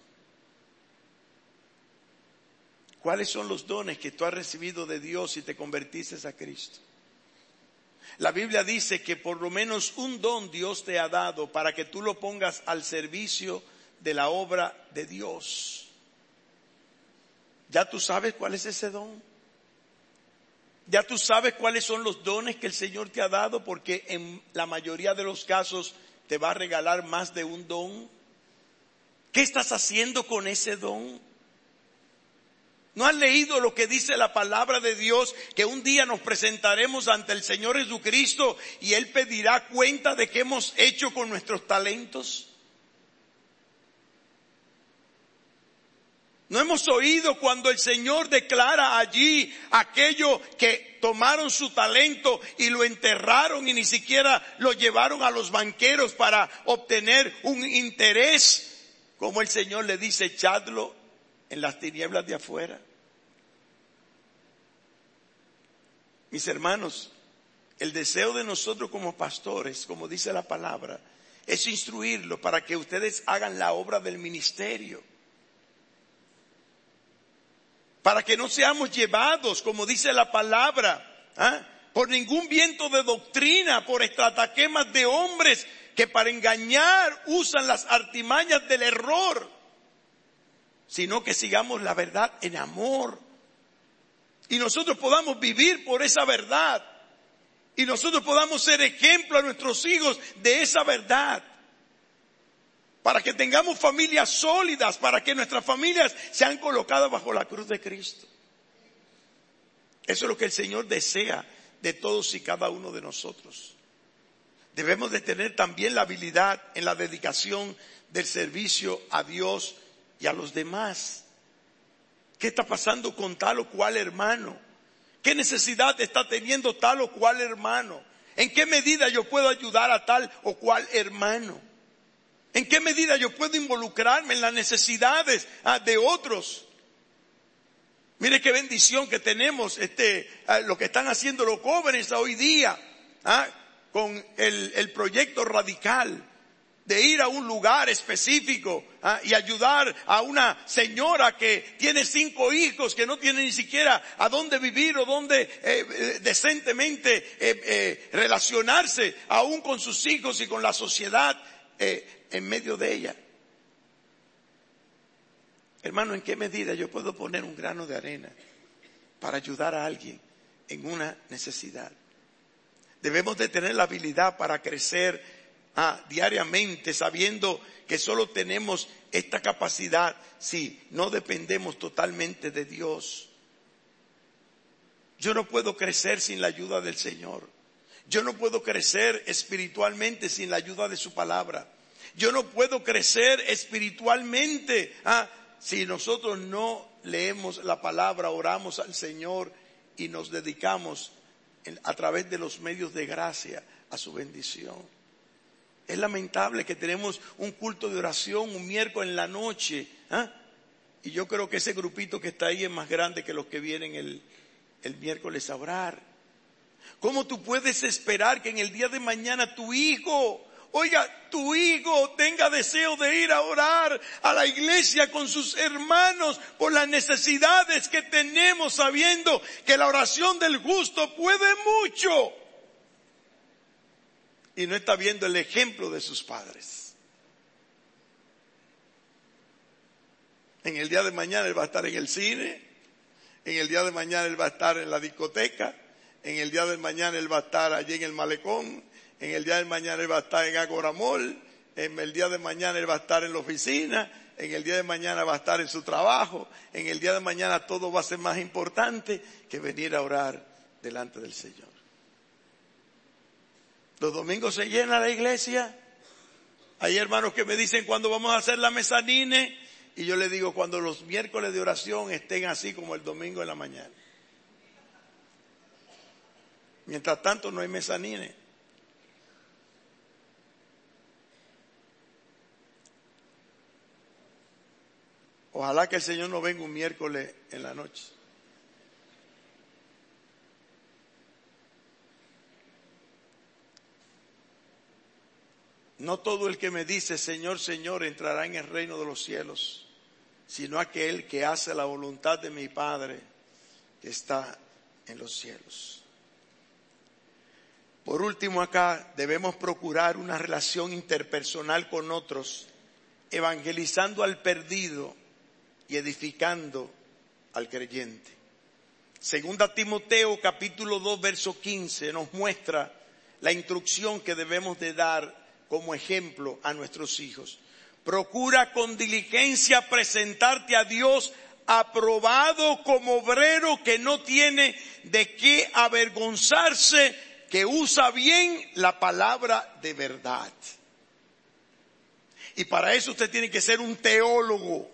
¿Cuáles son los dones que tú has recibido de Dios si te convertiste a Cristo? La Biblia dice que por lo menos un don Dios te ha dado para que tú lo pongas al servicio de la obra de Dios. ¿Ya tú sabes cuál es ese don? ¿Ya tú sabes cuáles son los dones que el Señor te ha dado? Porque en la mayoría de los casos te va a regalar más de un don. ¿Qué estás haciendo con ese don? ¿No has leído lo que dice la palabra de Dios? Que un día nos presentaremos ante el Señor Jesucristo y Él pedirá cuenta de qué hemos hecho con nuestros talentos. ¿No hemos oído cuando el Señor declara allí aquello que tomaron su talento y lo enterraron y ni siquiera lo llevaron a los banqueros para obtener un interés? Como el Señor le dice, echadlo en las tinieblas de afuera. Mis hermanos, el deseo de nosotros como pastores, como dice la palabra, es instruirlos para que ustedes hagan la obra del ministerio. Para que no seamos llevados, como dice la palabra, ¿ah? por ningún viento de doctrina, por estratagemas de hombres que para engañar usan las artimañas del error, sino que sigamos la verdad en amor. Y nosotros podamos vivir por esa verdad. Y nosotros podamos ser ejemplo a nuestros hijos de esa verdad. Para que tengamos familias sólidas, para que nuestras familias sean colocadas bajo la cruz de Cristo. Eso es lo que el Señor desea de todos y cada uno de nosotros. Debemos de tener también la habilidad en la dedicación del servicio a Dios y a los demás. ¿Qué está pasando con tal o cual hermano? ¿Qué necesidad está teniendo tal o cual hermano? ¿En qué medida yo puedo ayudar a tal o cual hermano? ¿En qué medida yo puedo involucrarme en las necesidades ah, de otros? Mire qué bendición que tenemos este, ah, lo que están haciendo los jóvenes hoy día ah, con el, el proyecto radical de ir a un lugar específico ah, y ayudar a una señora que tiene cinco hijos, que no tiene ni siquiera a dónde vivir o dónde eh, eh, decentemente eh, eh, relacionarse aún con sus hijos y con la sociedad eh, en medio de ella. Hermano, ¿en qué medida yo puedo poner un grano de arena para ayudar a alguien en una necesidad? Debemos de tener la habilidad para crecer ah, diariamente, sabiendo que solo tenemos esta capacidad si no dependemos totalmente de Dios. Yo no puedo crecer sin la ayuda del Señor. Yo no puedo crecer espiritualmente sin la ayuda de su palabra. Yo no puedo crecer espiritualmente ah, si nosotros no leemos la palabra, oramos al Señor y nos dedicamos en, a través de los medios de gracia a su bendición. Es lamentable que tenemos un culto de oración un miércoles en la noche, ¿eh? Y yo creo que ese grupito que está ahí es más grande que los que vienen el, el miércoles a orar. ¿Cómo tú puedes esperar que en el día de mañana tu hijo, oiga, tu hijo tenga deseo de ir a orar a la iglesia con sus hermanos por las necesidades que tenemos, sabiendo que la oración del justo puede mucho? Y no está viendo el ejemplo de sus padres. En el día de mañana él va a estar en el cine, en el día de mañana él va a estar en la discoteca, en el día de mañana él va a estar allí en el malecón, en el día de mañana él va a estar en Agora Mall, en el día de mañana él va a estar en la oficina, en el día de mañana va a estar en su trabajo, en el día de mañana todo va a ser más importante que venir a orar delante del Señor. Los domingos se llena la iglesia. Hay hermanos que me dicen cuándo vamos a hacer la mezanine, y yo les digo cuando los miércoles de oración estén así como el domingo en la mañana. Mientras tanto no hay mezanine. Ojalá que el Señor no venga un miércoles en la noche. No todo el que me dice Señor, Señor entrará en el reino de los cielos, sino aquel que hace la voluntad de mi Padre que está en los cielos. Por último, acá debemos procurar una relación interpersonal con otros, evangelizando al perdido y edificando al creyente. Segunda Timoteo capítulo dos verso quince nos muestra la instrucción que debemos de dar como ejemplo a nuestros hijos. Procura con diligencia presentarte a Dios aprobado como obrero que no tiene de qué avergonzarse, que usa bien la palabra de verdad. Y para eso usted tiene que ser un teólogo,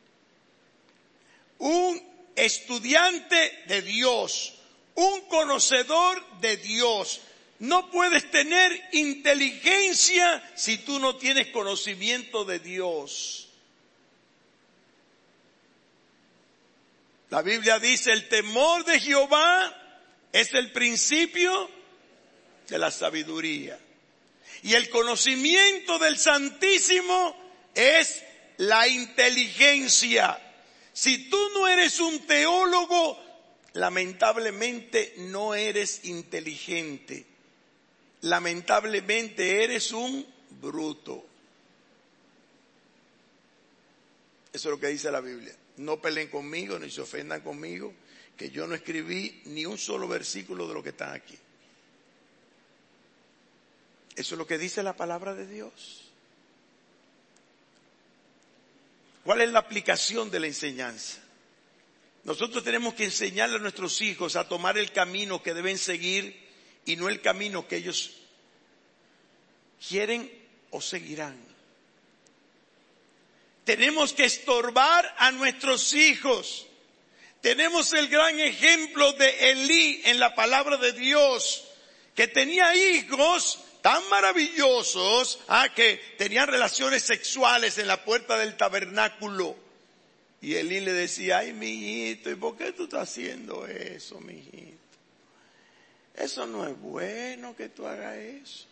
un estudiante de Dios, un conocedor de Dios. No puedes tener inteligencia si tú no tienes conocimiento de Dios. La Biblia dice, el temor de Jehová es el principio de la sabiduría. Y el conocimiento del Santísimo es la inteligencia. Si tú no eres un teólogo, lamentablemente no eres inteligente. Lamentablemente eres un bruto. Eso es lo que dice la Biblia. No peleen conmigo, ni se ofendan conmigo, que yo no escribí ni un solo versículo de lo que está aquí. Eso es lo que dice la palabra de Dios. ¿Cuál es la aplicación de la enseñanza? Nosotros tenemos que enseñarle a nuestros hijos a tomar el camino que deben seguir y no el camino que ellos quieren o seguirán. Tenemos que estorbar a nuestros hijos. Tenemos el gran ejemplo de Elí en la palabra de Dios, que tenía hijos tan maravillosos, ah, que tenían relaciones sexuales en la puerta del tabernáculo. Y Elí le decía, ay, mi hijito, ¿y por qué tú estás haciendo eso, mi hijito? Eso no es bueno que tú hagas eso.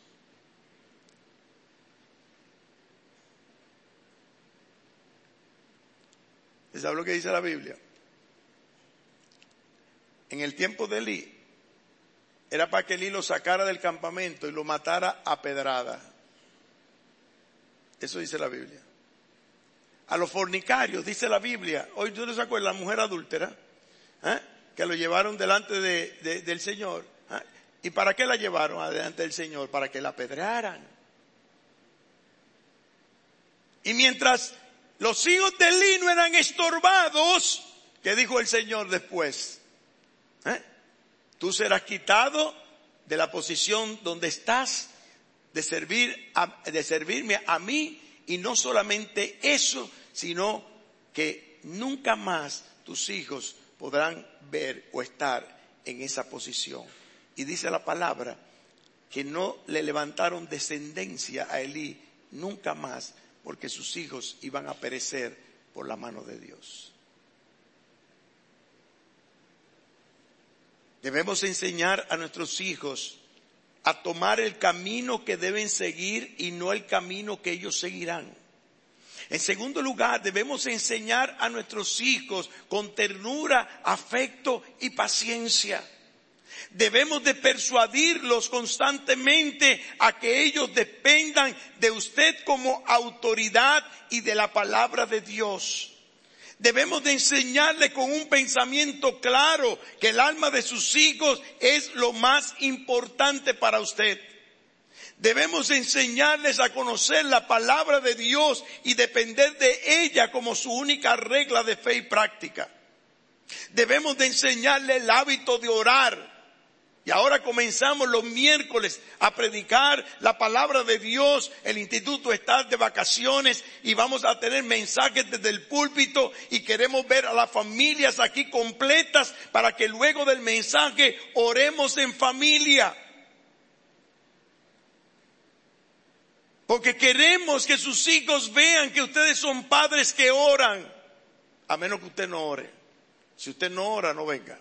¿Sabes lo que dice la Biblia? En el tiempo de Elí, era para que Elí lo sacara del campamento y lo matara a pedrada. Eso dice la Biblia. A los fornicarios, dice la Biblia. Hoy tú no se acuerdas, la mujer adúltera, ¿eh? Que lo llevaron delante de, de, del Señor. ¿Eh? ¿Y para qué la llevaron delante del Señor? Para que la apedrearan. Y mientras los hijos de Elí no eran estorbados, ¿qué dijo el Señor después? ¿Eh? Tú serás quitado de la posición donde estás, de servir a, de servirme a mí, y no solamente eso, sino que nunca más tus hijos podrán ver o estar en esa posición. Y dice la palabra que no le levantaron descendencia a Elí nunca más, porque sus hijos iban a perecer por la mano de Dios. Debemos enseñar a nuestros hijos a tomar el camino que deben seguir y no el camino que ellos seguirán. En segundo lugar, debemos enseñar a nuestros hijos con ternura, afecto y paciencia. Debemos de persuadirlos constantemente a que ellos dependan de usted como autoridad y de la palabra de Dios. Debemos de enseñarles con un pensamiento claro que el alma de sus hijos es lo más importante para usted. Debemos enseñarles a conocer la palabra de Dios y depender de ella como su única regla de fe y práctica. Debemos de enseñarles el hábito de orar. Y ahora comenzamos los miércoles a predicar la palabra de Dios. El instituto está de vacaciones y vamos a tener mensajes desde el púlpito y queremos ver a las familias aquí completas para que luego del mensaje oremos en familia. Porque queremos que sus hijos vean que ustedes son padres que oran, a menos que usted no ore. Si usted no ora, no venga.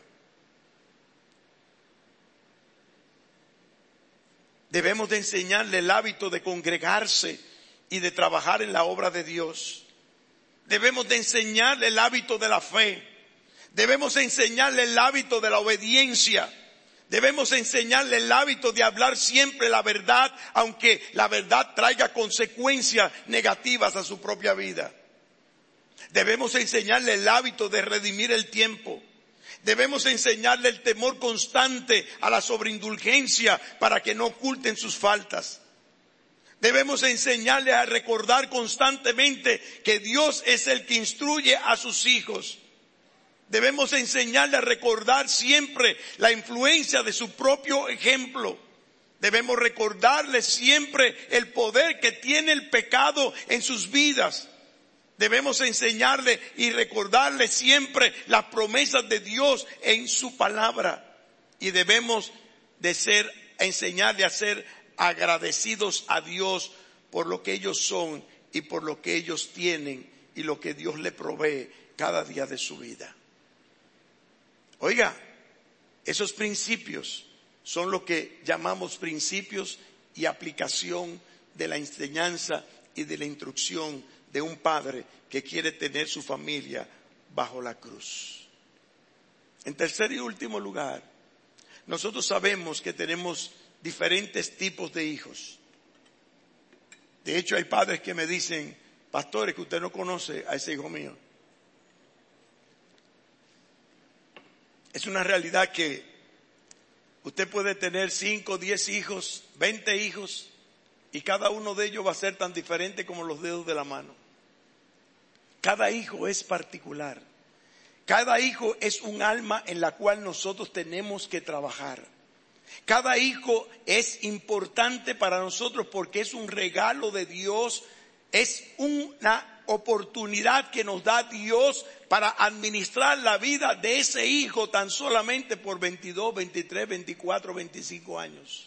Debemos de enseñarle el hábito de congregarse y de trabajar en la obra de Dios. Debemos de enseñarle el hábito de la fe. Debemos enseñarle el hábito de la obediencia. Debemos enseñarle el hábito de hablar siempre la verdad, aunque la verdad traiga consecuencias negativas a su propia vida. Debemos enseñarle el hábito de redimir el tiempo. Debemos enseñarle el temor constante a la sobreindulgencia para que no oculten sus faltas. Debemos enseñarle a recordar constantemente que Dios es el que instruye a sus hijos. Debemos enseñarle a recordar siempre la influencia de su propio ejemplo. Debemos recordarle siempre el poder que tiene el pecado en sus vidas. Debemos enseñarle y recordarle siempre las promesas de Dios en su palabra. Y debemos de ser, enseñarle a ser agradecidos a Dios por lo que ellos son y por lo que ellos tienen y lo que Dios le provee cada día de su vida. Oiga, esos principios son lo que llamamos principios y aplicación de la enseñanza y de la instrucción de un padre que quiere tener su familia bajo la cruz. En tercer y último lugar, nosotros sabemos que tenemos diferentes tipos de hijos. De hecho, hay padres que me dicen, pastores, que usted no conoce a ese hijo mío. Es una realidad que usted puede tener cinco, diez hijos, veinte hijos, y cada uno de ellos va a ser tan diferente como los dedos de la mano. Cada hijo es particular. Cada hijo es un alma en la cual nosotros tenemos que trabajar. Cada hijo es importante para nosotros porque es un regalo de Dios, es una oportunidad que nos da Dios para administrar la vida de ese hijo tan solamente por veintidós, veintitrés, veinticuatro, veinticinco años.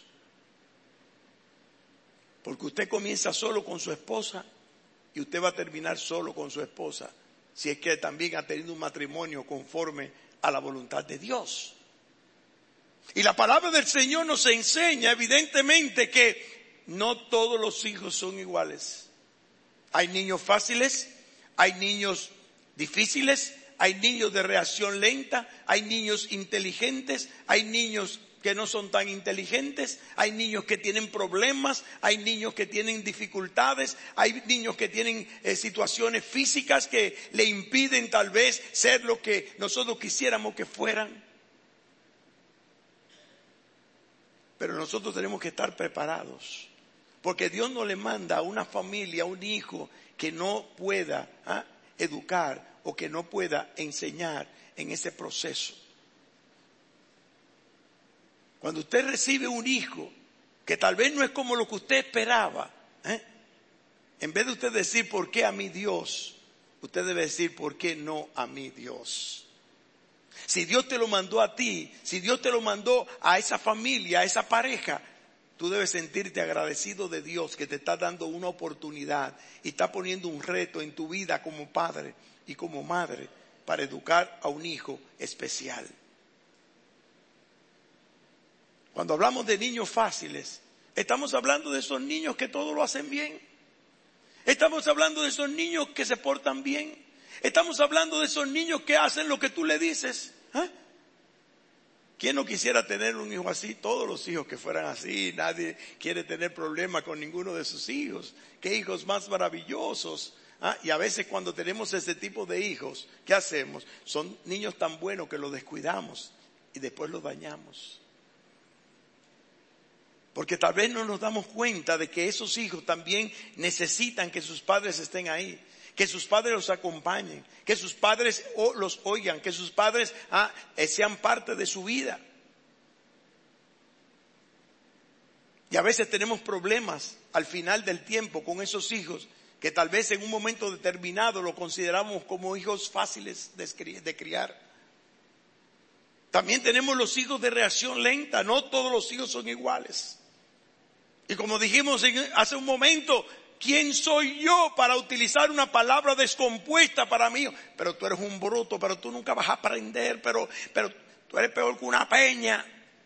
Porque usted comienza solo con su esposa y usted va a terminar solo con su esposa, si es que también ha tenido un matrimonio conforme a la voluntad de Dios. Y la palabra del Señor nos enseña evidentemente que no todos los hijos son iguales. Hay niños fáciles, hay niños difíciles, hay niños de reacción lenta, hay niños inteligentes, hay niños que no son tan inteligentes, hay niños que tienen problemas, hay niños que tienen dificultades, hay niños que tienen eh, situaciones físicas que le impiden tal vez ser lo que nosotros quisiéramos que fueran. Pero nosotros tenemos que estar preparados, porque Dios no le manda a una familia, a un hijo que no pueda ¿ah? educar o que no pueda enseñar en ese proceso. Cuando usted recibe un hijo que tal vez no es como lo que usted esperaba, ¿eh? en vez de usted decir, ¿por qué a mí Dios? usted debe decir, ¿por qué no a mí, Dios? Si Dios te lo mandó a ti, si Dios te lo mandó a esa familia, a esa pareja, tú debes sentirte agradecido de Dios que te está dando una oportunidad y está poniendo un reto en tu vida como padre y como madre para educar a un hijo especial. Cuando hablamos de niños fáciles, estamos hablando de esos niños que todo lo hacen bien. Estamos hablando de esos niños que se portan bien. Estamos hablando de esos niños que hacen lo que tú le dices. ¿Eh? ¿Quién no quisiera tener un hijo así? Todos los hijos que fueran así. Nadie quiere tener problema con ninguno de sus hijos. Qué hijos más maravillosos. ¿Ah? Y a veces cuando tenemos ese tipo de hijos, ¿qué hacemos? Son niños tan buenos que los descuidamos y después los dañamos. Porque tal vez no nos damos cuenta de que esos hijos también necesitan que sus padres estén ahí, que sus padres los acompañen, que sus padres los oigan, que sus padres ah, sean parte de su vida. Y a veces tenemos problemas al final del tiempo con esos hijos que tal vez en un momento determinado lo consideramos como hijos fáciles de criar. También tenemos los hijos de reacción lenta, no todos los hijos son iguales. Y como dijimos hace un momento, ¿quién soy yo para utilizar una palabra descompuesta para mí? Pero tú eres un bruto, pero tú nunca vas a aprender, pero, pero tú eres peor que una peña.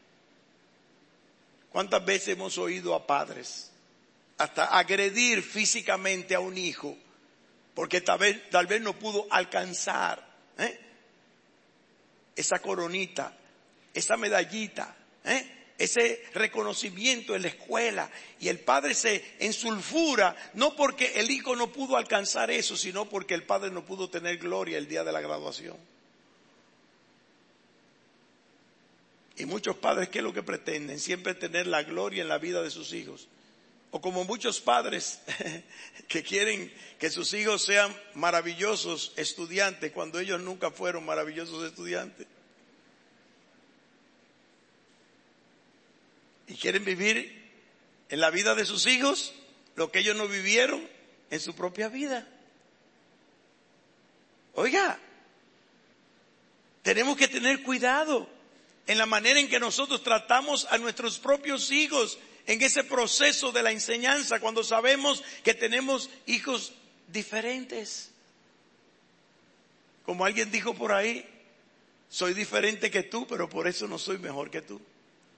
¿Cuántas veces hemos oído a padres hasta agredir físicamente a un hijo porque tal vez, tal vez no pudo alcanzar ¿eh? esa coronita, esa medallita, ¿eh? ese reconocimiento en la escuela, y el padre se ensulfura, no porque el hijo no pudo alcanzar eso, sino porque el padre no pudo tener gloria el día de la graduación? Y muchos padres, ¿qué es lo que pretenden? Siempre tener la gloria en la vida de sus hijos. O como muchos padres que quieren que sus hijos sean maravillosos estudiantes cuando ellos nunca fueron maravillosos estudiantes. Y quieren vivir en la vida de sus hijos lo que ellos no vivieron en su propia vida. Oiga, tenemos que tener cuidado en la manera en que nosotros tratamos a nuestros propios hijos en ese proceso de la enseñanza, cuando sabemos que tenemos hijos diferentes. Como alguien dijo por ahí, soy diferente que tú, pero por eso no soy mejor que tú.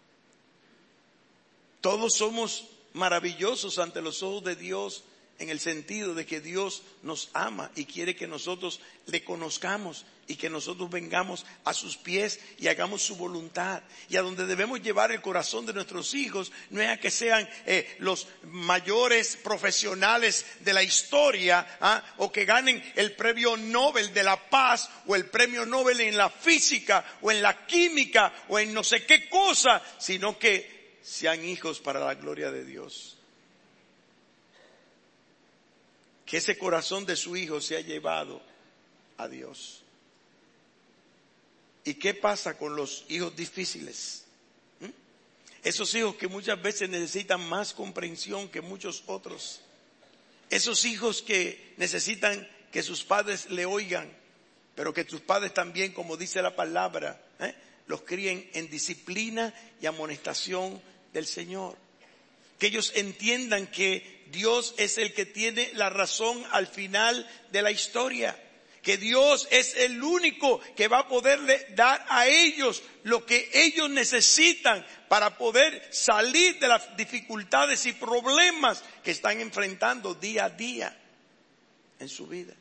Todos somos maravillosos ante los ojos de Dios, en el sentido de que Dios nos ama y quiere que nosotros le conozcamos y que nosotros vengamos a sus pies y hagamos su voluntad. Y a donde debemos llevar el corazón de nuestros hijos no es a que sean eh, los mayores profesionales de la historia, ¿ah? o que ganen el premio Nobel de la Paz o el premio Nobel en la física o en la química o en no sé qué cosa, sino que sean hijos para la gloria de Dios. Que ese corazón de su hijo sea llevado a Dios. ¿Y qué pasa con los hijos difíciles? ¿Mm? Esos hijos que muchas veces necesitan más comprensión que muchos otros. Esos hijos que necesitan que sus padres le oigan, pero que sus padres también, como dice la palabra, ¿eh? los críen en disciplina y amonestación del Señor. Que ellos entiendan que Dios es el que tiene la razón al final de la historia. Que Dios es el único que va a poderle dar a ellos lo que ellos necesitan para poder salir de las dificultades y problemas que están enfrentando día a día en su vida.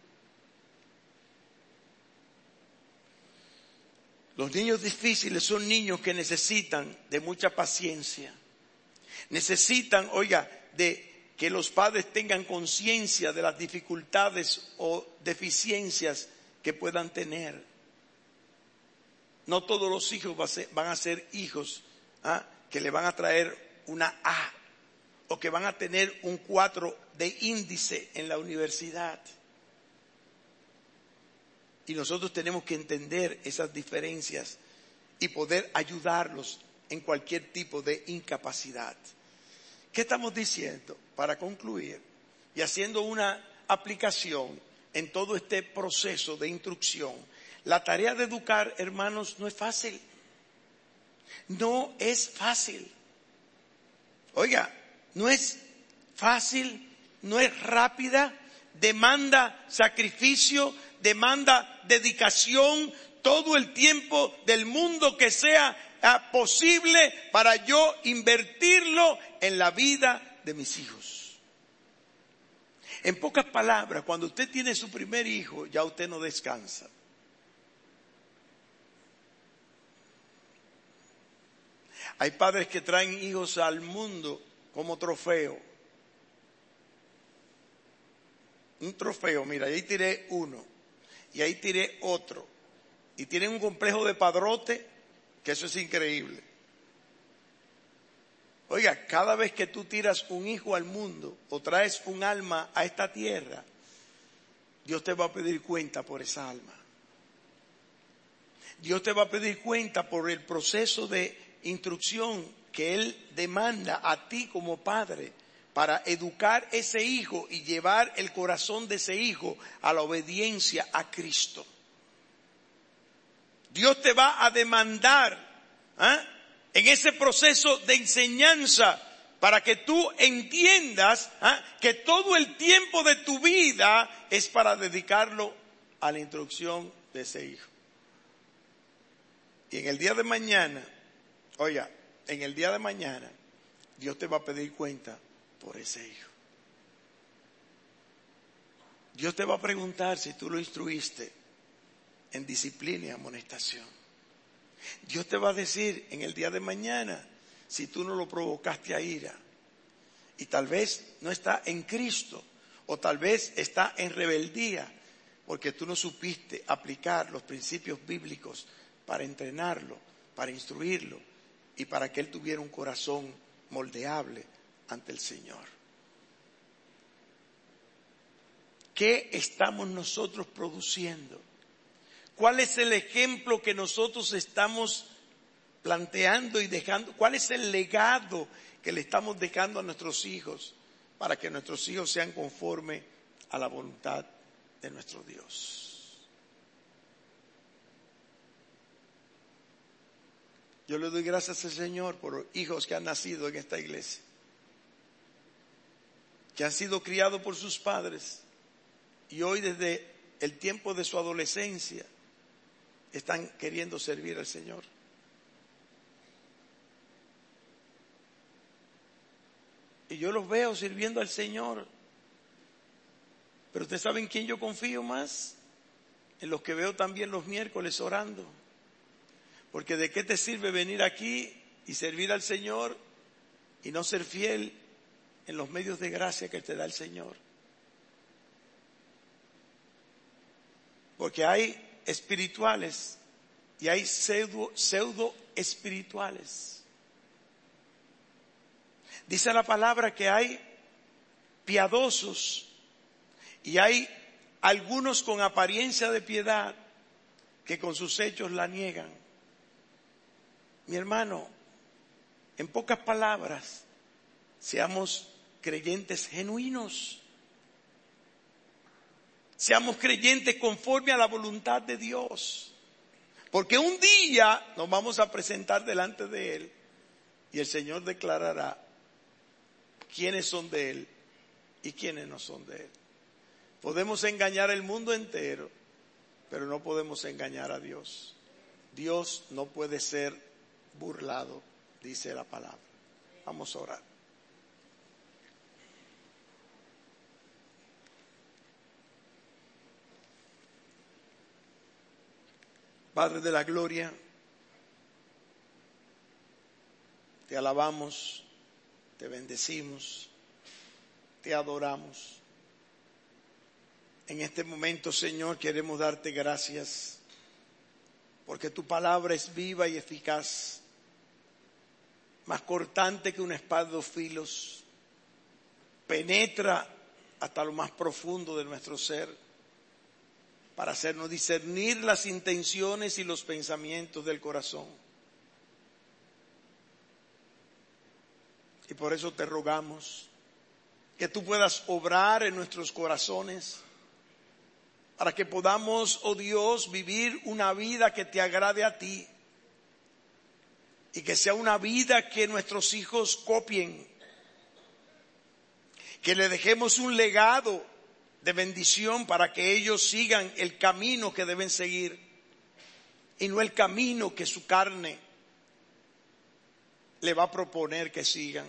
Los niños difíciles son niños que necesitan de mucha paciencia. Necesitan, oiga, de que los padres tengan conciencia de las dificultades o deficiencias que puedan tener. No todos los hijos van a ser hijos ¿ah? que le van a traer una A o que van a tener un cuatro de índice en la universidad. Y nosotros tenemos que entender esas diferencias y poder ayudarlos en cualquier tipo de incapacidad. ¿Qué estamos diciendo? Para concluir y haciendo una aplicación, en todo este proceso de instrucción. La tarea de educar, hermanos, no es fácil. No es fácil. Oiga, no es fácil, no es rápida, demanda sacrificio, demanda dedicación, todo el tiempo del mundo que sea uh, posible para yo invertirlo en la vida de mis hijos. En pocas palabras, cuando usted tiene su primer hijo, ya usted no descansa. Hay padres que traen hijos al mundo como trofeo. Un trofeo, mira, ahí tiré uno y ahí tiré otro. Y tienen un complejo de padrote, que eso es increíble. Oiga, cada vez que tú tiras un hijo al mundo o traes un alma a esta tierra, Dios te va a pedir cuenta por esa alma. Dios te va a pedir cuenta por el proceso de instrucción que Él demanda a ti como padre para educar ese hijo y llevar el corazón de ese hijo a la obediencia a Cristo. Dios te va a demandar ¿eh? en ese proceso de enseñanza para que tú entiendas ¿eh? que todo el tiempo de tu vida es para dedicarlo a la instrucción de ese hijo. Y en el día de mañana, oiga, en el día de mañana, Dios te va a pedir cuenta por ese hijo. Dios te va a preguntar si tú lo instruiste en disciplina y amonestación. Dios te va a decir en el día de mañana si tú no lo provocaste a ira. Y tal vez no está en Cristo, o tal vez está en rebeldía, porque tú no supiste aplicar los principios bíblicos para entrenarlo, para instruirlo y para que él tuviera un corazón moldeable ante el Señor. ¿Qué estamos nosotros produciendo? ¿Cuál es el ejemplo que nosotros estamos planteando y dejando? ¿Cuál es el legado que le estamos dejando a nuestros hijos para que nuestros hijos sean conforme a la voluntad de nuestro Dios? Yo le doy gracias al Señor por hijos que han nacido en esta iglesia, que han sido criados por sus padres y hoy desde el tiempo de su adolescencia están queriendo servir al Señor. Y yo los veo sirviendo al Señor. Pero ustedes saben quién yo confío más, en los que veo también los miércoles orando. Porque ¿de qué te sirve venir aquí y servir al Señor y no ser fiel en los medios de gracia que te da el Señor? Porque hay espirituales y hay pseudo, pseudo espirituales. Dice la palabra que hay piadosos y hay algunos con apariencia de piedad que con sus hechos la niegan. Mi hermano, en pocas palabras, seamos creyentes genuinos. Seamos creyentes conforme a la voluntad de Dios. Porque un día nos vamos a presentar delante de Él y el Señor declarará quiénes son de Él y quiénes no son de Él. Podemos engañar el mundo entero, pero no podemos engañar a Dios. Dios no puede ser burlado, dice la palabra. Vamos a orar. Padre de la gloria, te alabamos, te bendecimos, te adoramos. En este momento, Señor, queremos darte gracias porque tu palabra es viva y eficaz, más cortante que una espada de dos filos, penetra hasta lo más profundo de nuestro ser para hacernos discernir las intenciones y los pensamientos del corazón. Y por eso te rogamos que tú puedas obrar en nuestros corazones, para que podamos, oh Dios, vivir una vida que te agrade a ti y que sea una vida que nuestros hijos copien, que le dejemos un legado de bendición para que ellos sigan el camino que deben seguir y no el camino que su carne le va a proponer que sigan.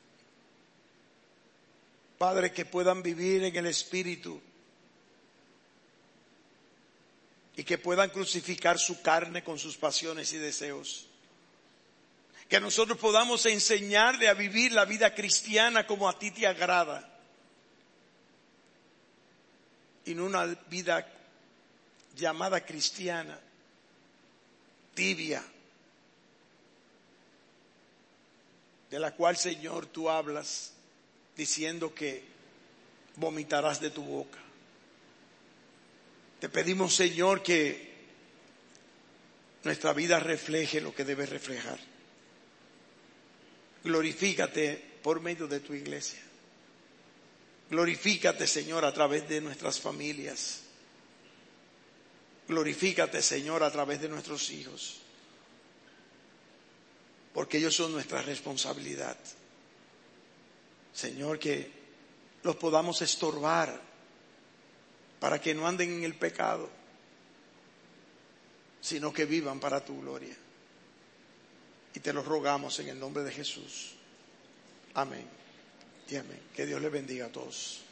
Padre, que puedan vivir en el Espíritu y que puedan crucificar su carne con sus pasiones y deseos. Que nosotros podamos enseñarle a vivir la vida cristiana como a ti te agrada y no una vida llamada cristiana, tibia, de la cual, Señor, tú hablas diciendo que vomitarás de tu boca. Te pedimos, Señor, que nuestra vida refleje lo que debe reflejar. Glorifícate por medio de tu iglesia. Glorifícate, Señor, a través de nuestras familias. Glorifícate, Señor, a través de nuestros hijos. Porque ellos son nuestra responsabilidad. Señor, que los podamos estorbar para que no anden en el pecado, sino que vivan para tu gloria. Y te lo rogamos en el nombre de Jesús. Amén y amén. Que Dios les bendiga a todos.